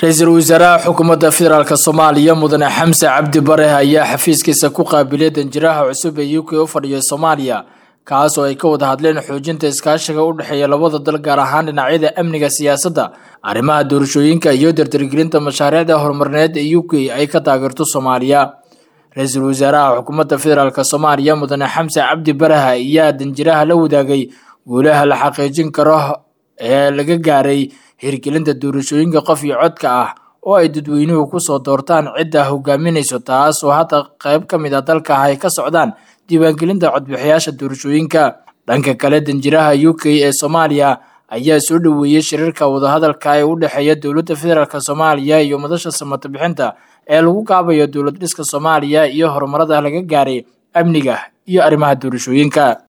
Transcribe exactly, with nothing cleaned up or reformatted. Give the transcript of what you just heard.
Ra'iisul Wasaaraha Xukuumadda Federaalka Soomaaliya Mudane Xamse Cabdi Bare ayaa xafiiskiisa ku qaabilay danjiraha cusub ee U K u fadhiya Soomaaliya kaas oo ay ka wada hadleen xoojinta iskaashiga u dhaxeeya labada dal gaar ahaan dhinacyada amniga, siyaasadda, arrimaha doorashooyinka iyo dardargelinta mashaariicda horumarineed ee U K ay ka taageerto Soomaaliya. Ra'iisul Wasaaraha Xukuumadda Federaalka Soomaaliya Mudane Xamse Cabdi Bare ayaa danjiraha la wadaagay guulaha la xaqiijin karo ee laga gaaray hirgelinta doorashooyinka qof iyo codka ah oo ay dadweynuhu ku soo doortaan cidda hogaaminayso, taas oo hadda qayb ka mid ah dalka ay ka socdaan diiwaangelinta codbixiyaasha doorashooyinka. Dhanka kale, danjiraha U K ee Soomaaliya ayaa soo dhaweeyay shirarka wadahadalka ee u dhexeeya dowladda federaalka Soomaaliya iyo madasha samata bixinta ee lagu kaabayo dowlad dhiska Soomaaliya iyo horumarada laga gaaray amniga iyo arrimaha doorashooyinka.